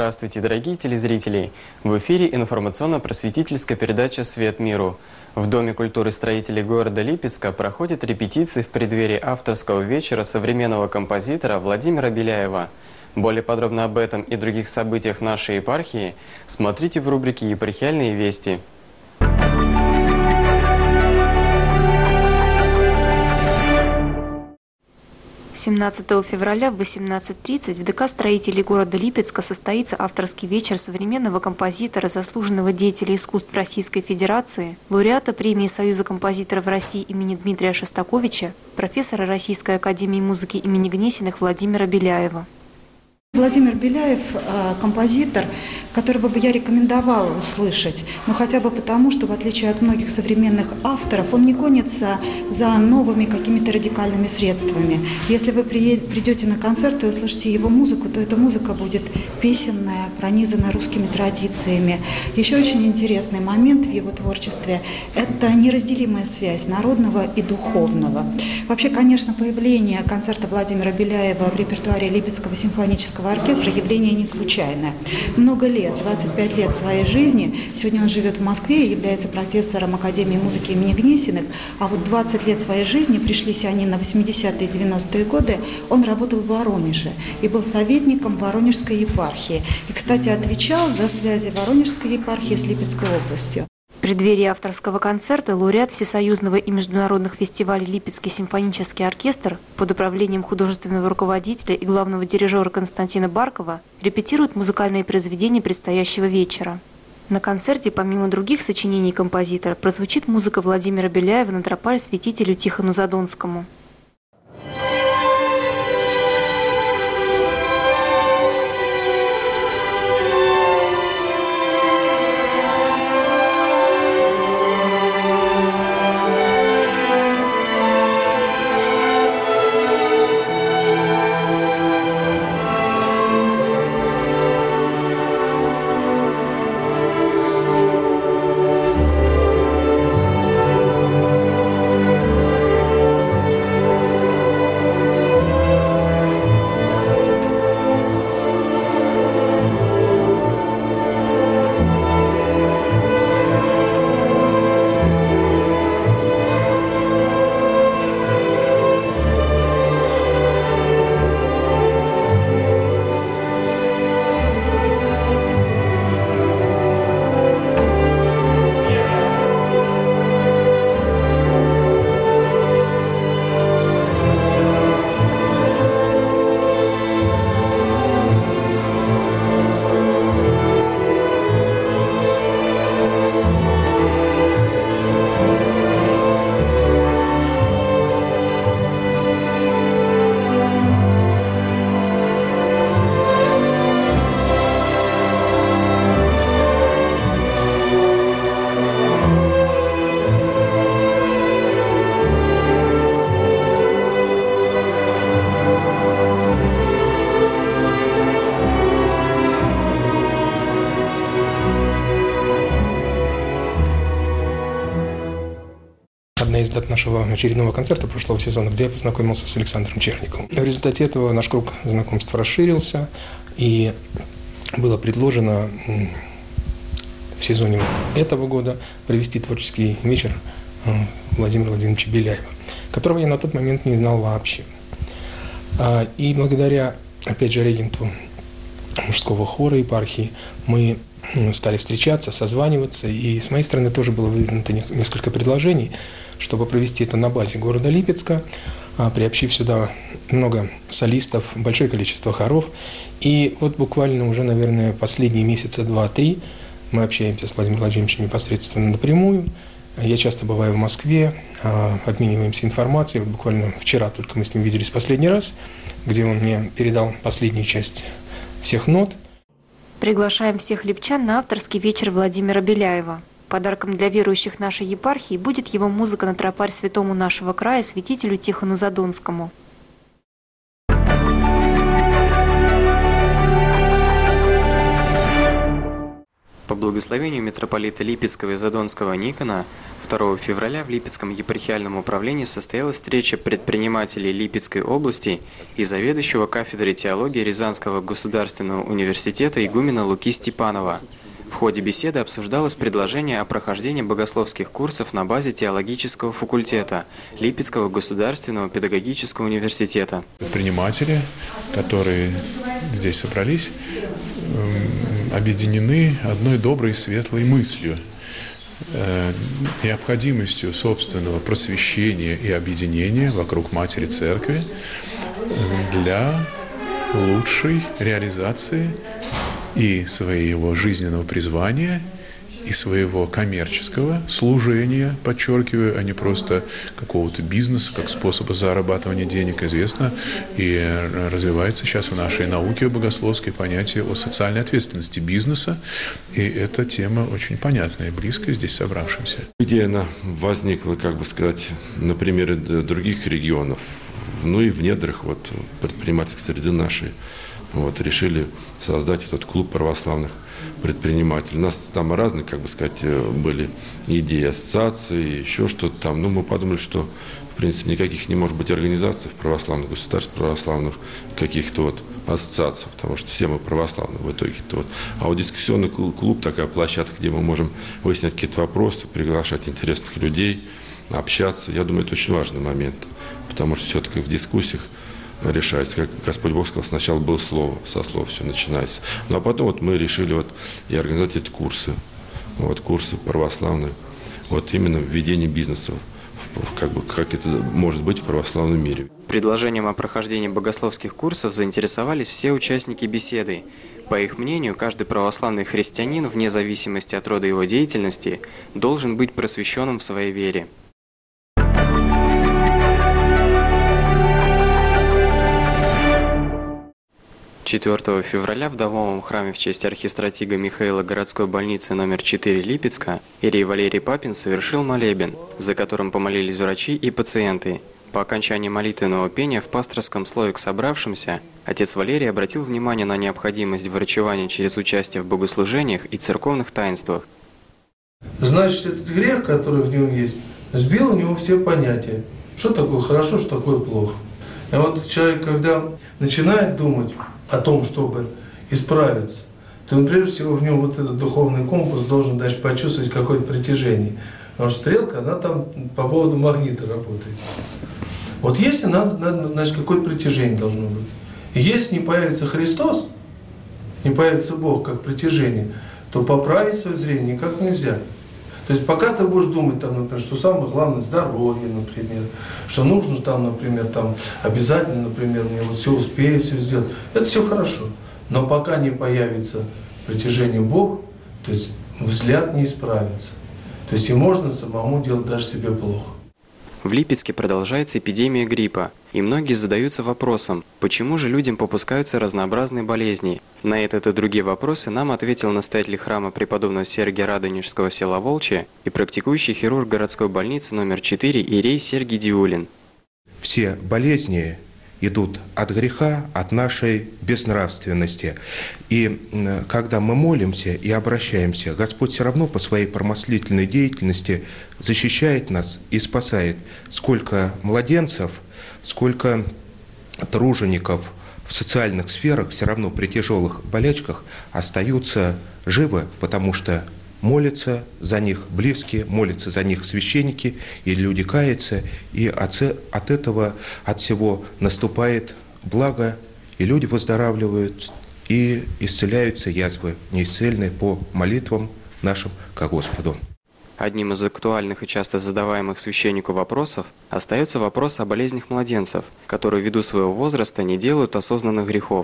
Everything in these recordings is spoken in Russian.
Здравствуйте, дорогие телезрители! В эфире информационно-просветительская передача «Свет миру». В Доме культуры строителей города Липецка проходят репетиции в преддверии авторского вечера современного композитора Владимира Беляева. Более подробно об этом и других событиях нашей епархии смотрите в рубрике «Епархиальные вести». 17 февраля в 18:30 в ДК строителей города Липецка состоится авторский вечер современного композитора, заслуженного деятеля искусств Российской Федерации, лауреата премии Союза композиторов России имени Дмитрия Шостаковича, профессора Российской академии музыки имени Гнесиных Владимира Беляева. Владимир Беляев – композитор, которого бы я рекомендовала услышать, но хотя бы потому, что в отличие от многих современных авторов, он не гонится за новыми какими-то радикальными средствами. Если вы придете на концерт и услышите его музыку, то эта музыка будет песенная, пронизана русскими традициями. Еще очень интересный момент в его творчестве – это неразделимая связь народного и духовного. Вообще, конечно, появление концерта Владимира Беляева в репертуаре Липецкого симфонического оркестра явление не случайное. Много лет, 25 лет своей жизни, сегодня он живет в Москве и является профессором Академии музыки имени Гнесиных, а вот 20 лет своей жизни, пришлись они на 80-е и 90-е годы, он работал в Воронеже и был советником Воронежской епархии. И, кстати, отвечал за связи Воронежской епархии с Липецкой областью. В преддверии авторского концерта лауреат всесоюзного и международных фестивалей Липецкий симфонический оркестр под управлением художественного руководителя и главного дирижера Константина Баркова репетирует музыкальные произведения предстоящего вечера. На концерте, помимо других сочинений композитора, прозвучит музыка Владимира Беляева на тропарь святителю Тихону Задонскому. Одна из дат нашего очередного концерта прошлого сезона, где я познакомился с Александром Черниковым. В результате этого наш круг знакомств расширился, и было предложено в сезоне этого года провести творческий вечер Владимира Владимировича Беляева, которого я на тот момент не знал вообще. И благодаря, опять же, регенту мужского хора епархии мы стали встречаться, созваниваться, и с моей стороны тоже было выдвинуто несколько предложений, чтобы провести это на базе города Липецка, приобщив сюда много солистов, большое количество хоров. И вот буквально уже, наверное, последние месяца 2-3 мы общаемся с Владимиром Владимировичем непосредственно напрямую. Я часто бываю в Москве, обмениваемся информацией. Вот буквально вчера только мы с ним виделись последний раз, где он мне передал последнюю часть всех нот. Приглашаем всех липчан на авторский вечер Владимира Беляева. Подарком для верующих нашей епархии будет его музыка на тропарь святому нашего края, святителю Тихону Задонскому. По благословению митрополита Липецкого и Задонского Никона 2 февраля в Липецком епархиальном управлении состоялась встреча предпринимателей Липецкой области и заведующего кафедрой теологии Рязанского государственного университета игумена Луки Степанова. В ходе беседы обсуждалось предложение о прохождении богословских курсов на базе теологического факультета Липецкого государственного педагогического университета. Предприниматели, которые здесь собрались, объединены одной доброй светлой мыслью, необходимостью собственного просвещения и объединения вокруг Матери Церкви для лучшей реализации и своего жизненного призвания, и своего коммерческого служения, подчеркиваю, а не просто какого-то бизнеса, как способа зарабатывания денег, известно, и развивается сейчас в нашей науке богословской понятие о социальной ответственности бизнеса, и эта тема очень понятная и близкая здесь собравшимся. Идея она возникла, как бы сказать, на примере других регионов, ну и в недрах предпринимательской среды нашей. Решили создать этот клуб православных предпринимателей. У нас там разные, как бы сказать, были идеи ассоциации, еще что-то там. Но мы подумали, что, в принципе, никаких не может быть организаций в православных государствах, православных каких-то ассоциаций, потому что все мы православные в итоге-то. А дискуссионный клуб, такая площадка, где мы можем выяснять какие-то вопросы, приглашать интересных людей, общаться. Я думаю, это очень важный момент, потому что все-таки в дискуссиях решается. Как Господь Бог сказал, сначала было слово, со слов все начинается. Ну а потом мы решили и организовать эти курсы. Курсы православные. Именно введение бизнеса, как это может быть в православном мире. Предложением о прохождении богословских курсов заинтересовались все участники беседы. По их мнению, каждый православный христианин, вне зависимости от рода его деятельности, должен быть просвещенным в своей вере. 4 февраля в Домовом храме в честь архистратига Михаила городской больницы номер 4 Липецка иерей Валерий Папин совершил молебен, за которым помолились врачи и пациенты. По окончании молитвенного пения в пасторском слое к собравшимся отец Валерий обратил внимание на необходимость врачевания через участие в богослужениях и церковных таинствах. Значит, этот грех, который в нем есть, сбил у него все понятия. Что такое хорошо, что такое плохо. И человек, когда начинает думать о том, чтобы исправиться, то он, прежде всего, в нем этот духовный компас должен дальше почувствовать какое-то притяжение. Потому что стрелка, она там по поводу магнита работает. Если надо, значит, какое-то притяжение должно быть. И если не появится Христос, не появится Бог как притяжение, то поправить свое зрение никак нельзя. То есть пока ты будешь думать, например, что самое главное здоровье, например, что нужно например, обязательно, например, мне все успею, все сделать, это все хорошо. Но пока не появится притяжение Бога, то есть взгляд не исправится. То есть и можно самому делать даже себе плохо. В Липецке продолжается эпидемия гриппа, и многие задаются вопросом, почему же людям попускаются разнообразные болезни. На этот и другие вопросы нам ответил настоятель храма преподобного Сергия Радонежского села Волчье и практикующий хирург городской больницы номер 4 иерей Сергий Диулин. Все болезни идут от греха, от нашей безнравственности. И когда мы молимся и обращаемся, Господь все равно по своей промыслительной деятельности защищает нас и спасает. Сколько младенцев, сколько тружеников в социальных сферах все равно при тяжелых болячках остаются живы, потому что молятся за них близкие, молятся за них священники, и люди каются, и от этого, от всего наступает благо, и люди выздоравливают, и исцеляются язвы неисцельные по молитвам нашим ко Господу. Одним из актуальных и часто задаваемых священнику вопросов остается вопрос о болезнях младенцев, которые ввиду своего возраста не делают осознанных грехов.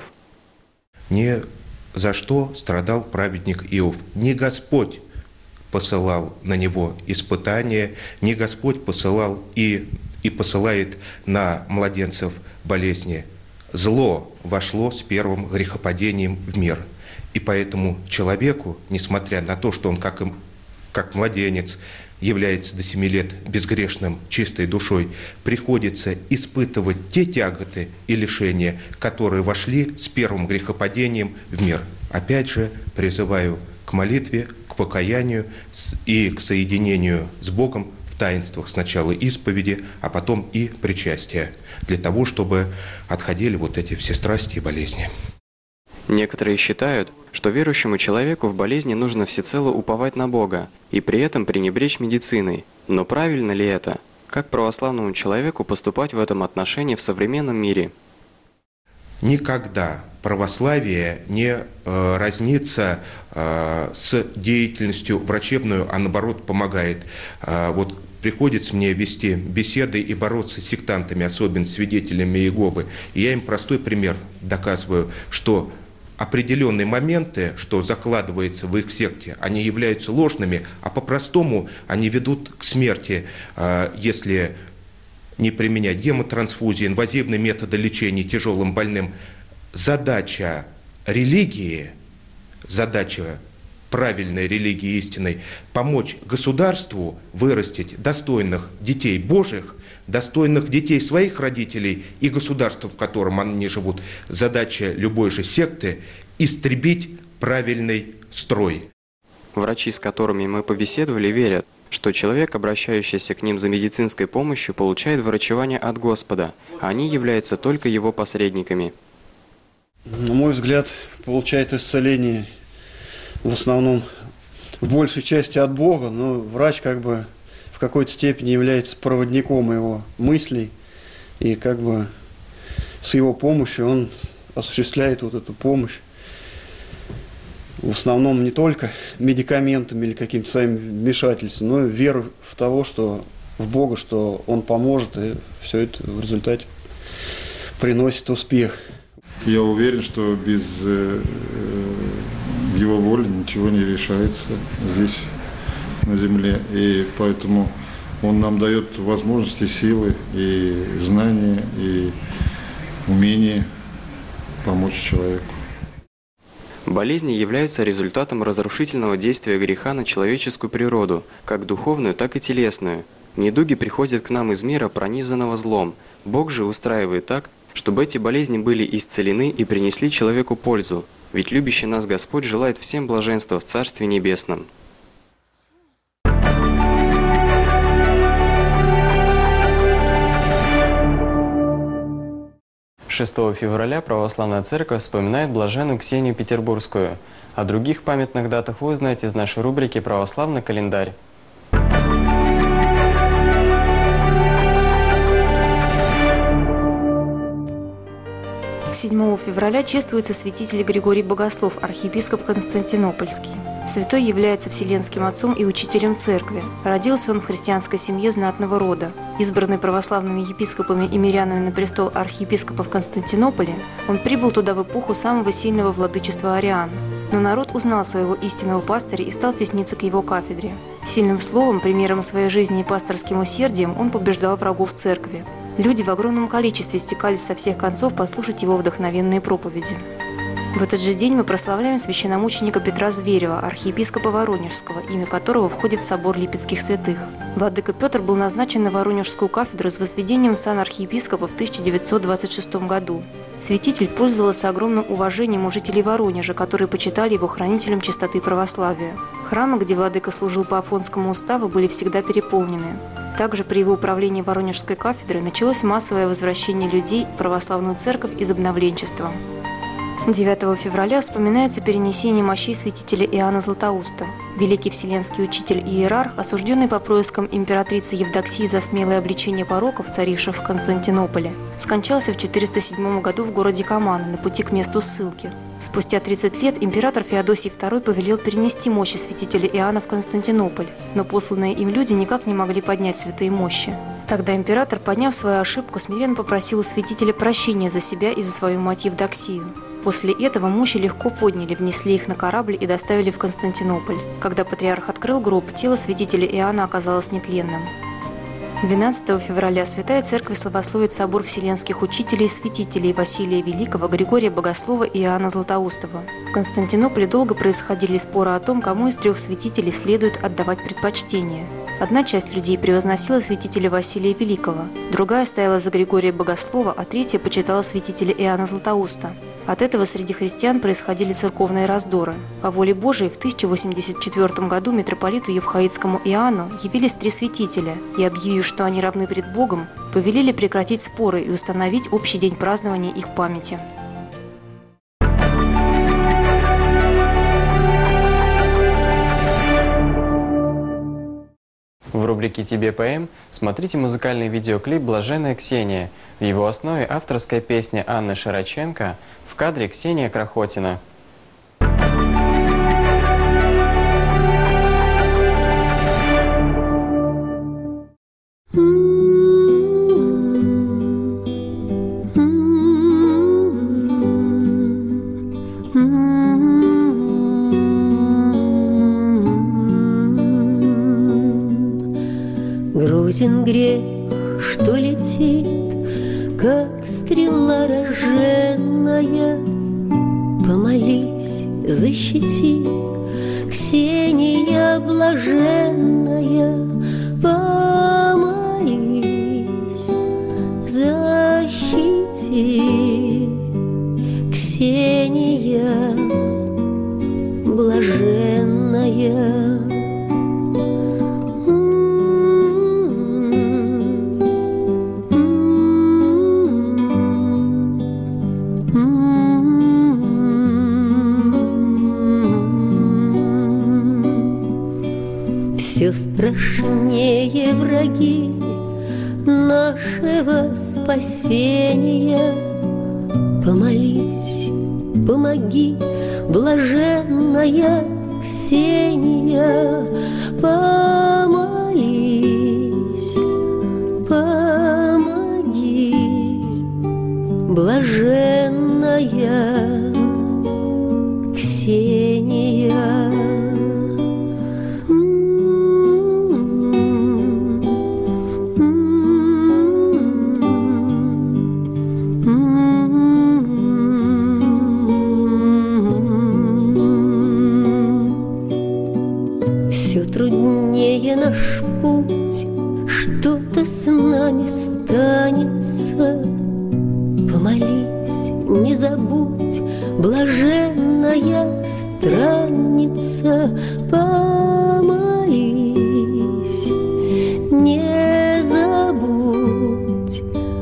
Не за что страдал праведник Иов. Не Господь посылал на него испытания, не Господь посылал и посылает на младенцев болезни. Зло вошло с первым грехопадением в мир. И поэтому человеку, несмотря на то, что он как младенец является до 7 лет безгрешным, чистой душой, приходится испытывать те тяготы и лишения, которые вошли с первым грехопадением в мир. Опять же, призываю к молитве, к покаянию и к соединению с Богом в таинствах, сначала исповеди, а потом и причастия, для того, чтобы отходили вот эти все страсти и болезни. Некоторые считают, что верующему человеку в болезни нужно всецело уповать на Бога и при этом пренебречь медициной. Но правильно ли это? Как православному человеку поступать в этом отношении в современном мире? Никогда православие не разнится с деятельностью врачебную, а наоборот помогает. Вот приходится мне вести беседы и бороться с сектантами, особенно свидетелями Иеговы. И я им простой пример доказываю, что определенные моменты, что закладывается в их секте, они являются ложными, а по-простому они ведут к смерти, если не применять гемотрансфузии, инвазивные методы лечения тяжелым больным. Задача религии, задача правильной религии истинной, помочь государству вырастить достойных детей Божьих, достойных детей своих родителей и государства, в котором они живут. Задача любой же секты – истребить правильный строй. Врачи, с которыми мы побеседовали, верят, что человек, обращающийся к ним за медицинской помощью, получает врачевание от Господа, а они являются только его посредниками. На мой взгляд, получает исцеление в основном в большей части от Бога, но врач как бы в какой-то степени является проводником его мыслей, и как бы с его помощью он осуществляет вот эту помощь. В основном не только медикаментами или каким-то своим вмешательством, но и веру в того, что в Бога, что Он поможет, и все это в результате приносит успех. Я уверен, что без Его воли ничего не решается здесь, на земле, и поэтому Он нам дает возможности, силы и знания, и умение помочь человеку. Болезни являются результатом разрушительного действия греха на человеческую природу, как духовную, так и телесную. Недуги приходят к нам из мира, пронизанного злом. Бог же устраивает так, чтобы эти болезни были исцелены и принесли человеку пользу, ведь любящий нас Господь желает всем блаженства в Царстве Небесном. 6 февраля Православная Церковь вспоминает блаженную Ксению Петербургскую. О других памятных датах вы узнаете из нашей рубрики «Православный календарь». 7 февраля чествуется святитель Григорий Богослов, архиепископ Константинопольский. Святой является вселенским отцом и учителем церкви. Родился он в христианской семье знатного рода. Избранный православными епископами и мирянами на престол архиепископа в Константинополе, он прибыл туда в эпоху самого сильного владычества ариан. Но народ узнал своего истинного пастыря и стал тесниться к его кафедре. Сильным словом, примером своей жизни и пасторским усердием он побеждал врагов церкви. Люди в огромном количестве стекались со всех концов послушать его вдохновенные проповеди. В этот же день мы прославляем священномученика Петра Зверева, архиепископа Воронежского, имя которого входит в собор Липецких святых. Владыка Петр был назначен на Воронежскую кафедру с возведением в сан архиепископа в 1926 году. Святитель пользовался огромным уважением у жителей Воронежа, которые почитали его хранителем чистоты православия. Храмы, где владыка служил по Афонскому уставу, были всегда переполнены. Также при его управлении Воронежской кафедрой началось массовое возвращение людей в православную церковь из обновленчества. 9 февраля вспоминается перенесение мощей святителя Иоанна Златоуста. Великий вселенский учитель и иерарх, осужденный по проискам императрицы Евдоксии за смелое обличение пороков, царивших в Константинополе, скончался в 407 году в городе Каманы на пути к месту ссылки. Спустя 30 лет император Феодосий II повелел перенести мощи святителя Иоанна в Константинополь, но посланные им люди никак не могли поднять святые мощи. Тогда император, поняв свою ошибку, смиренно попросил у святителя прощения за себя и за свою мать Евдоксию. После этого мощи легко подняли, внесли их на корабль и доставили в Константинополь. Когда патриарх открыл гроб, тело святителя Иоанна оказалось нетленным. 12 февраля Святая Церковь славословит собор вселенских учителей и святителей Василия Великого, Григория Богослова и Иоанна Златоустова. В Константинополе долго происходили споры о том, кому из трех святителей следует отдавать предпочтение. Одна часть людей превозносила святителя Василия Великого, другая стояла за Григория Богослова, а третья почитала святителя Иоанна Златоуста. От этого среди христиан происходили церковные раздоры. По воле Божией в 1084 году митрополиту Евхаидскому Иоанну явились 3 святителя и, объявив, что они равны пред Богом, повелели прекратить споры и установить общий день празднования их памяти. В рубрике «Тебе поэм» смотрите музыкальный видеоклип «Блаженная Ксения». В его основе авторская песня Анны Широченко, в кадре Ксения Крохотина. Грозен грех, что летит, как стрела рожженная. Помолись, защити, Ксения блаженная. Помолись, защити, Ксения блаженная. Все страшнее враги нашего спасения. Помолись, помоги, блаженная Ксения. Помолись, помоги, блаженная Ксения. Труднее наш путь, что-то с нами станется. Помолись, не забудь, блаженная странница. Помолись, не забудь,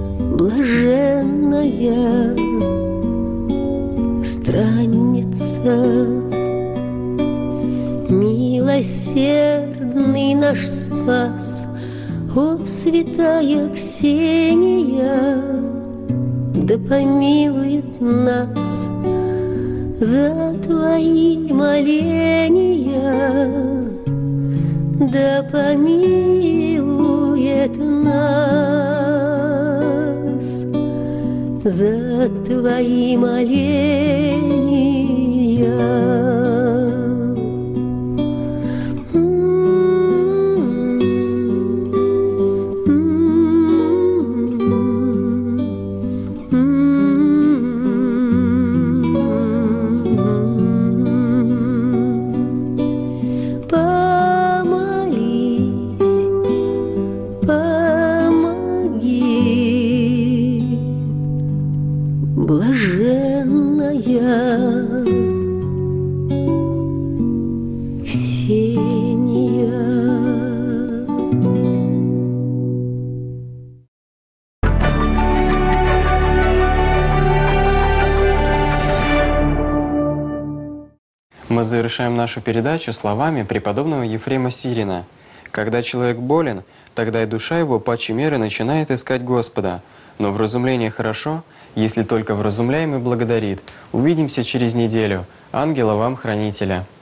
блаженная странница. Милосердный наш спас, о святая Ксения, да помилует нас за твои моления, да помилует нас за твои моления. Мы завершаем нашу передачу словами преподобного Ефрема Сирина. «Когда человек болен, тогда и душа его паче меры начинает искать Господа. Но вразумление хорошо, если только вразумляем и благодарит. Увидимся через неделю. Ангела вам хранителя».